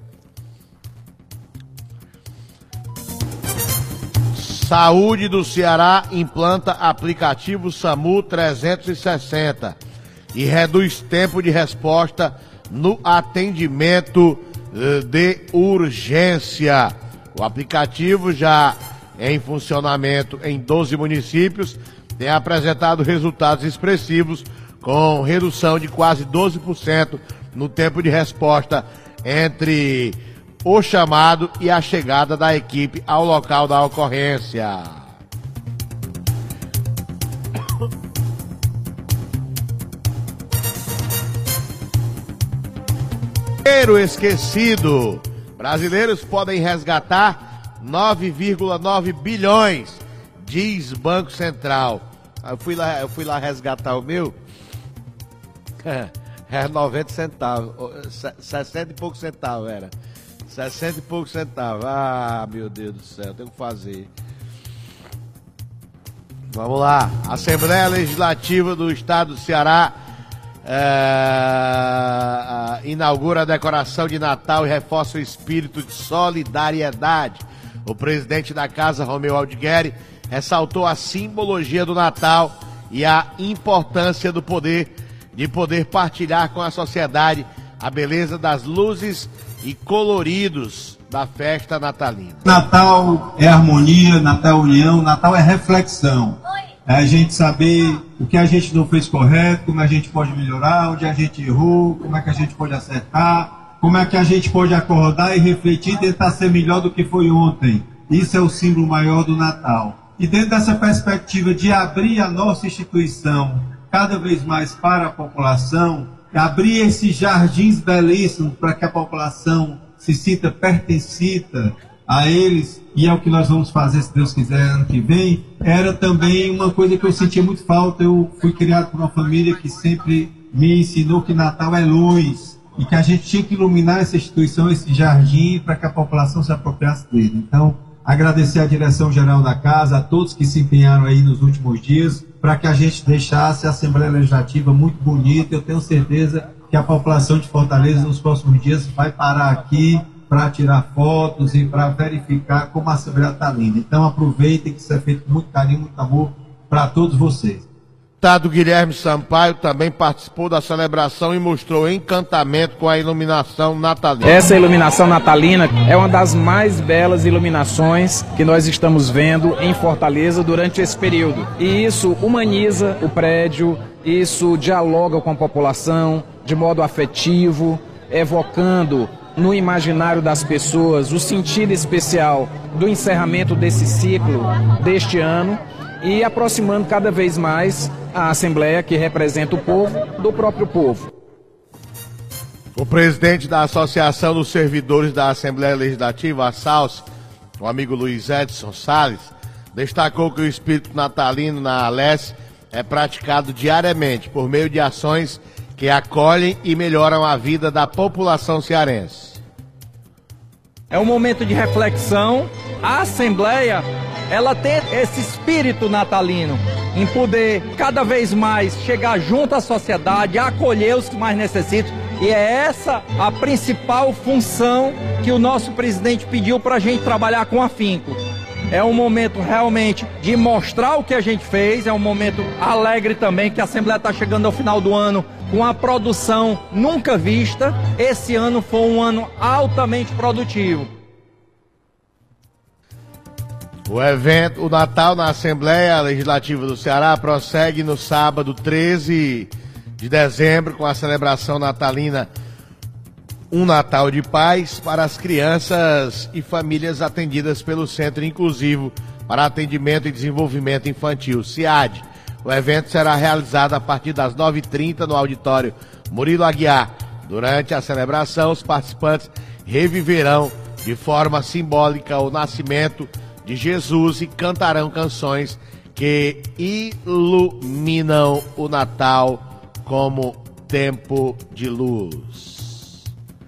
Saúde do Ceará implanta aplicativo SAMU trezentos e sessenta e reduz tempo de resposta no atendimento de urgência. O aplicativo já em funcionamento em doze municípios tem apresentado resultados expressivos com redução de quase doze por cento no tempo de resposta entre o chamado e a chegada da equipe ao local da ocorrência. Dinheiro esquecido. Brasileiros podem resgatar nove vírgula nove bilhões, diz Banco Central. Eu fui lá, eu fui lá resgatar o meu. É noventa centavos, sessenta e poucos centavos era. sessenta e poucos centavos. Ah, meu Deus do céu, tem que fazer. Vamos lá. A Assembleia Legislativa do Estado do Ceará é, inaugura a decoração de Natal e reforça o espírito de solidariedade. O presidente da casa, Romeu Aldigueri, ressaltou a simbologia do Natal e a importância do poder de poder partilhar com a sociedade a beleza das luzes e coloridos da festa natalina. Natal é harmonia, Natal é união, Natal é reflexão. É a gente saber o que a gente não fez correto, como a gente pode melhorar, onde a gente errou, como é que a gente pode acertar, como é que a gente pode acordar e refletir e tentar ser melhor do que foi ontem. Isso é o símbolo maior do Natal. E dentro dessa perspectiva de abrir a nossa instituição cada vez mais para a população, abrir esses jardins belíssimos para que a população se sinta pertencida a eles, e é o que nós vamos fazer, se Deus quiser, ano que vem, era também uma coisa que eu sentia muito falta. Eu fui criado por uma família que sempre me ensinou que Natal é luz, e que a gente tinha que iluminar essa instituição, esse jardim, para que a população se apropriasse dele. Então, agradecer à direção-geral da casa, a todos que se empenharam aí nos últimos dias, para que a gente deixasse a Assembleia Legislativa muito bonita. Eu tenho certeza que a população de Fortaleza, nos próximos dias, vai parar aqui para tirar fotos e para verificar como a Assembleia está linda. Então, aproveitem que isso é feito com muito carinho, muito amor para todos vocês. Deputado Guilherme Sampaio também participou da celebração e mostrou encantamento com a iluminação natalina. Essa iluminação natalina é uma das mais belas iluminações que nós estamos vendo em Fortaleza durante esse período. E isso humaniza o prédio, isso dialoga com a população de modo afetivo, evocando no imaginário das pessoas o sentido especial do encerramento desse ciclo deste ano e aproximando cada vez mais a Assembleia, que representa o povo, do próprio povo. O presidente da Associação dos Servidores da Assembleia Legislativa, a SALSE, o amigo Luiz Edson Salles, destacou que o espírito natalino na Alesse é praticado diariamente por meio de ações que acolhem e melhoram a vida da população cearense. É um momento de reflexão. A Assembleia, ela tem esse espírito natalino, em poder cada vez mais chegar junto à sociedade, acolher os que mais necessitam. E é essa a principal função que o nosso presidente pediu para a gente trabalhar com afinco. É um momento realmente de mostrar o que a gente fez, é um momento alegre também, que a Assembleia está chegando ao final do ano com a produção nunca vista. Esse ano foi um ano altamente produtivo. O evento, o Natal na Assembleia Legislativa do Ceará, prossegue no sábado treze de dezembro com a celebração natalina Um Natal de Paz para as crianças e famílias atendidas pelo Centro Inclusivo para Atendimento e Desenvolvimento Infantil, CIAD. O evento será realizado a partir das nove e trinta no auditório Murilo Aguiar. Durante a celebração, os participantes reviverão de forma simbólica o nascimento de Jesus e cantarão canções que iluminam o Natal como tempo de luz.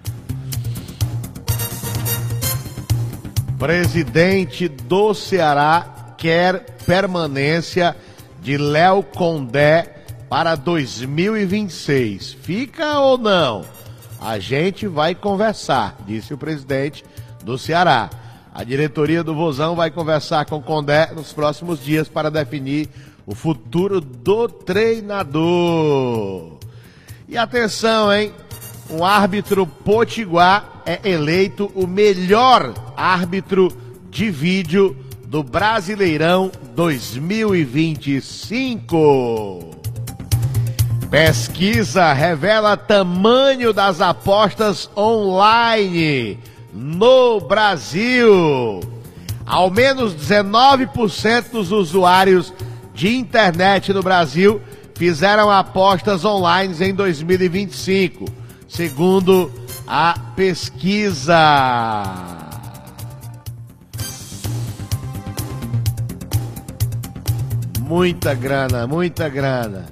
Presidente do Ceará quer permanência de Léo Condé para dois mil e vinte e seis. Fica ou não? A gente vai conversar, disse o presidente do Ceará. A diretoria do Vozão vai conversar com o Condé nos próximos dias para definir o futuro do treinador. E atenção, hein? Um árbitro potiguar é eleito o melhor árbitro de vídeo do Brasileirão dois mil e vinte e cinco. Pesquisa revela tamanho das apostas online no Brasil. Ao menos dezenove por cento dos usuários de internet no Brasil fizeram apostas online em dois mil e vinte e cinco, segundo a pesquisa. Muita grana, muita grana.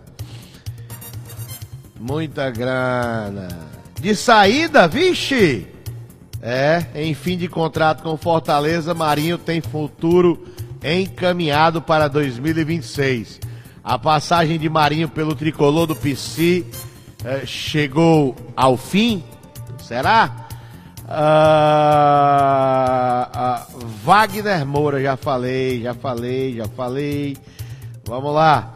Muita grana. De saída, vixe! É, em fim de contrato com Fortaleza, Marinho tem futuro encaminhado para dois mil e vinte e seis. A passagem de Marinho pelo tricolor do P C eh, chegou ao fim? Será? Ah, ah, Wagner Moura, já falei, já falei, já falei. Vamos lá.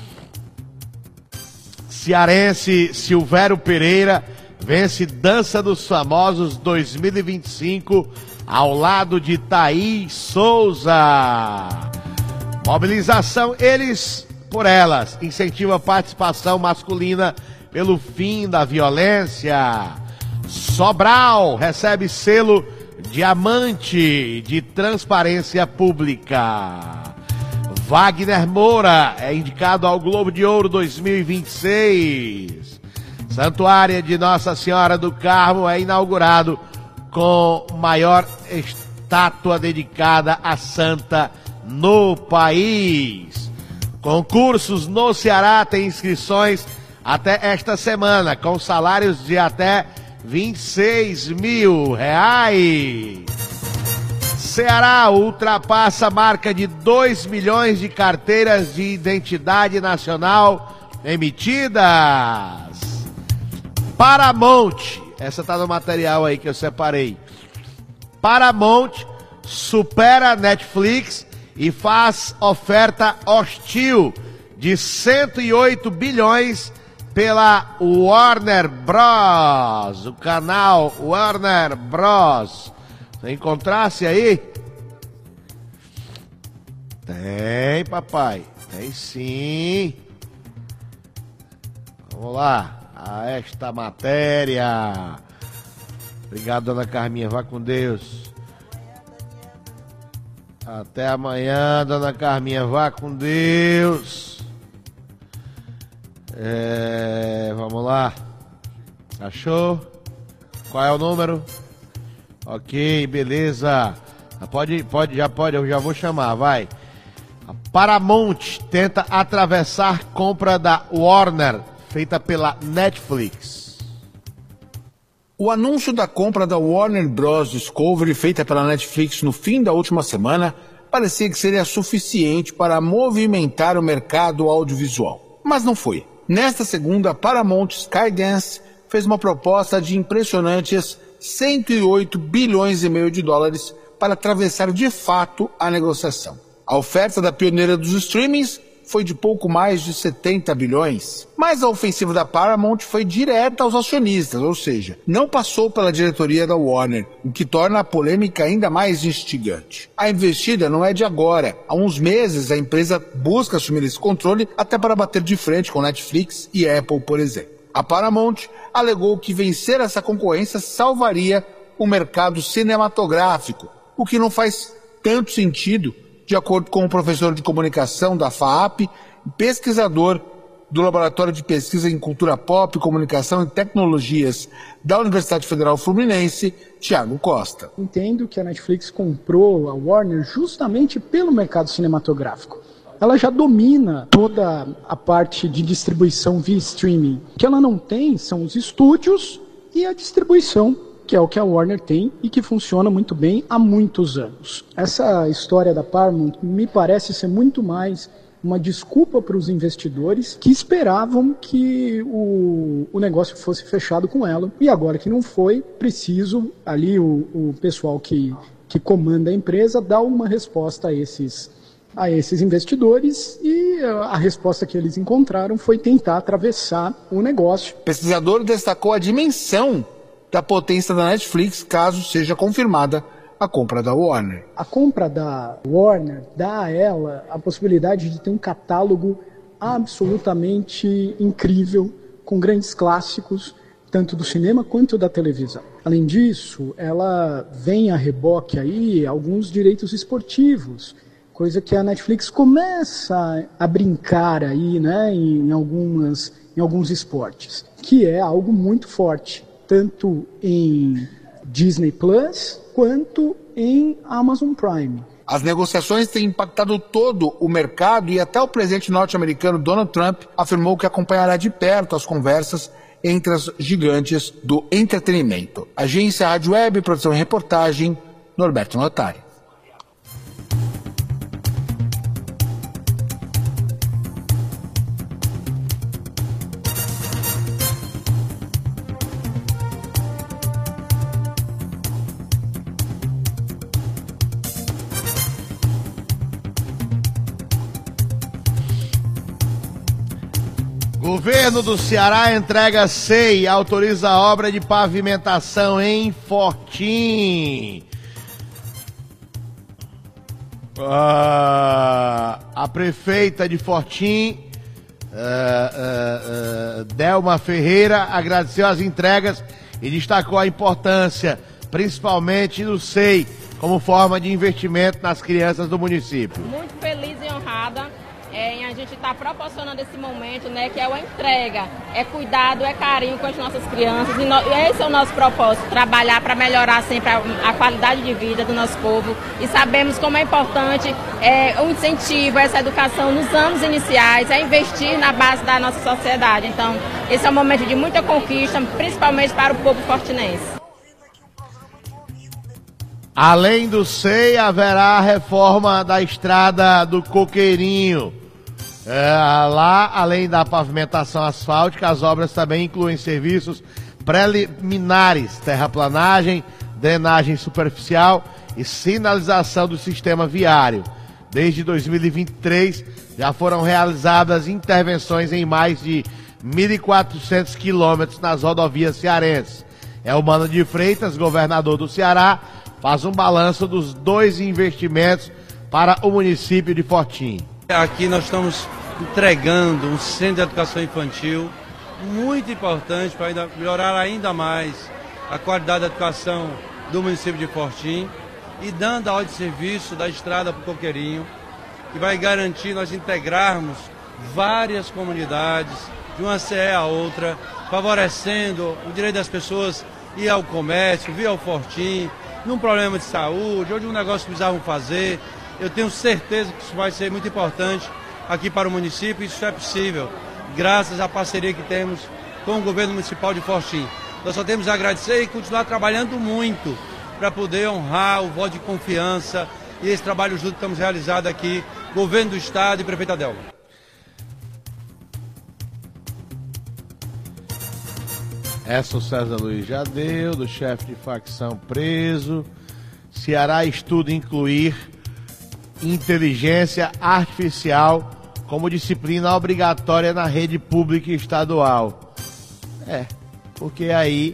Cearense Silvério Pereira vence Dança dos Famosos dois mil e vinte e cinco ao lado de Thaís Souza. Mobilização Eles por Elas incentiva a participação masculina pelo fim da violência. Sobral recebe selo Diamante de Transparência Pública. Wagner Moura é indicado ao Globo de Ouro dois mil e vinte e seis. Santuário de Nossa Senhora do Carmo é inaugurado com maior estátua dedicada à santa no país. Concursos no Ceará têm inscrições até esta semana, com salários de até vinte e seis mil reais. Ceará ultrapassa a marca de dois milhões de carteiras de identidade nacional emitidas. Paramount, essa tá no material aí que eu separei. Paramount supera a Netflix e faz oferta hostil de cento e oito bilhões pela Warner Bros. O canal Warner Bros. Você encontrasse aí? Tem, papai. Tem sim. Vamos lá. A esta matéria. Obrigado, dona Carminha. Vá com Deus. Até amanhã, dona Carminha. Vá com Deus. É, vamos lá. Achou? Qual é o número? Ok, beleza. Pode, pode, já pode, eu já vou chamar, vai. A Paramount tenta atravessar compra da Warner, feita pela Netflix. O anúncio da compra da Warner Bros. Discovery, feita pela Netflix no fim da última semana, parecia que seria suficiente para movimentar o mercado audiovisual. Mas não foi. Nesta segunda, a Paramount Skydance fez uma proposta de impressionantes cento e oito bilhões e meio de dólares para atravessar de fato a negociação. A oferta da pioneira dos streamings foi de pouco mais de setenta bilhões, mas a ofensiva da Paramount foi direta aos acionistas, ou seja, não passou pela diretoria da Warner, o que torna a polêmica ainda mais instigante. A investida não é de agora. Há uns meses a empresa busca assumir esse controle até para bater de frente com Netflix e Apple, por exemplo. A Paramount alegou que vencer essa concorrência salvaria o mercado cinematográfico, o que não faz tanto sentido, de acordo com o professor de comunicação da FAAP, pesquisador do Laboratório de Pesquisa em Cultura Pop, Comunicação e Tecnologias da Universidade Federal Fluminense, Thiago Costa. Entendo que a Netflix comprou a Warner justamente pelo mercado cinematográfico. Ela já domina toda a parte de distribuição via streaming. O que ela não tem são os estúdios e a distribuição, que é o que a Warner tem e que funciona muito bem há muitos anos. Essa história da Paramount me parece ser muito mais uma desculpa para os investidores que esperavam que o, o negócio fosse fechado com ela. E agora que não foi, preciso ali o, o pessoal que, que comanda a empresa dar uma resposta a esses a esses investidores, e a resposta que eles encontraram foi tentar atravessar o negócio. O pesquisador destacou a dimensão da potência da Netflix caso seja confirmada a compra da Warner. A compra da Warner dá a ela a possibilidade de ter um catálogo absolutamente incrível, com grandes clássicos, tanto do cinema quanto da televisão. Além disso, ela vem a reboque aí alguns direitos esportivos, coisa que a Netflix começa a brincar aí, né, em, algumas, em alguns esportes, que é algo muito forte, tanto em Disney Plus quanto em Amazon Prime. As negociações têm impactado todo o mercado e até o presidente norte-americano Donald Trump afirmou que acompanhará de perto as conversas entre as gigantes do entretenimento. Agência Rádio Web, produção e reportagem, Norberto Notari. Governo do Ceará entrega C E I, autoriza a obra de pavimentação em Fortim. Uh, a prefeita de Fortim, uh, uh, uh, Delma Ferreira, agradeceu as entregas e destacou a importância, principalmente do C E I, como forma de investimento nas crianças do município. Muito feliz e honrada é, em a gente estar tá proporcionando esse momento, né, que é uma entrega, é cuidado, é carinho com as nossas crianças, e, no, e esse é o nosso propósito, trabalhar para melhorar sempre a, a qualidade de vida do nosso povo, e sabemos como é importante é, o incentivo a essa educação nos anos iniciais, é investir na base da nossa sociedade. Então, esse é um momento de muita conquista, principalmente para o povo fortinense. Além do C E I, haverá a reforma da estrada do Coqueirinho. É, lá, além da pavimentação asfáltica, as obras também incluem serviços preliminares, terraplanagem, drenagem superficial e sinalização do sistema viário. Desde dois mil e vinte e três, já foram realizadas intervenções em mais de mil e quatrocentos quilômetros nas rodovias cearenses. É o Mano de Freitas, governador do Ceará, faz um balanço dos dois investimentos para o município de Fortim. Aqui nós estamos entregando um centro de educação infantil muito importante para ainda melhorar ainda mais a qualidade da educação do município de Fortim e dando a ordem de serviço da estrada para o Coqueirinho, que vai garantir nós integrarmos várias comunidades de uma C E a outra, favorecendo o direito das pessoas ir ao comércio, vir ao Fortim, num problema de saúde ou de um negócio que precisavam fazer. Eu tenho certeza que isso vai ser muito importante aqui para o município, e isso é possível graças à parceria que temos com o governo municipal de Fortim. Nós só temos a agradecer e continuar trabalhando muito para poder honrar o voto de confiança e esse trabalho junto que estamos realizando aqui, governo do estado e prefeita Delma. Essa o César Luiz já deu, do chefe de facção preso. Ceará estuda incluir inteligência artificial como disciplina obrigatória na rede pública e estadual. É, porque aí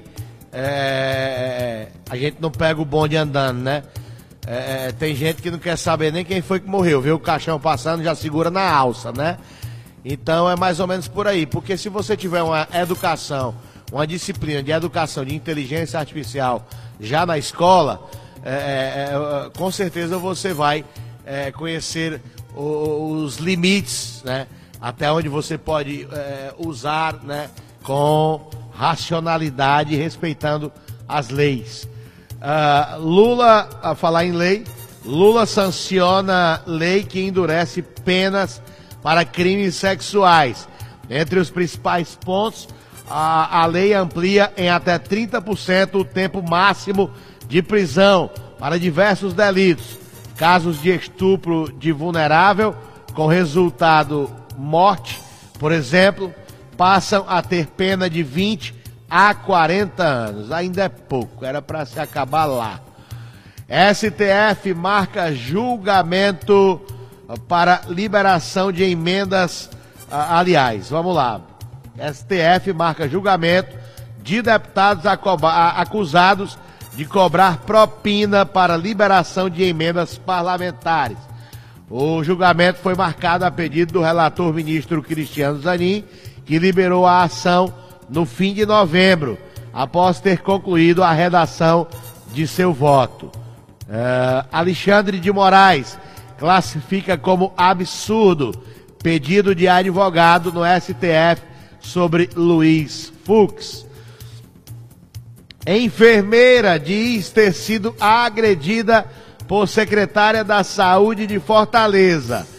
é, a gente não pega o bonde andando, né? É, tem gente que não quer saber nem quem foi que morreu, vê o caixão passando, já segura na alça, né? Então é mais ou menos por aí, porque se você tiver uma educação, uma disciplina de educação de inteligência artificial já na escola, é, é, com certeza você vai é, conhecer o, os limites, né? Até onde você pode é, usar, né? Com racionalidade, respeitando as leis. Uh, Lula, a falar em lei, Lula sanciona lei que endurece penas para crimes sexuais. Entre os principais pontos, a, a lei amplia em até trinta por cento o tempo máximo de prisão para diversos delitos. Casos de estupro de vulnerável, com resultado morte, por exemplo, passam a ter pena de vinte a quarenta anos. Ainda é pouco, era para se acabar lá. S T F marca julgamento para liberação de emendas. Aliás, vamos lá. S T F marca julgamento de deputados acusados de cobrar propina para liberação de emendas parlamentares. O julgamento foi marcado a pedido do relator ministro Cristiano Zanin, que liberou a ação no fim de novembro, após ter concluído a redação de seu voto. Uh, Alexandre de Moraes classifica como absurdo pedido de advogado no S T F sobre Luiz Fux. Enfermeira diz ter sido agredida por secretária da Saúde de Fortaleza.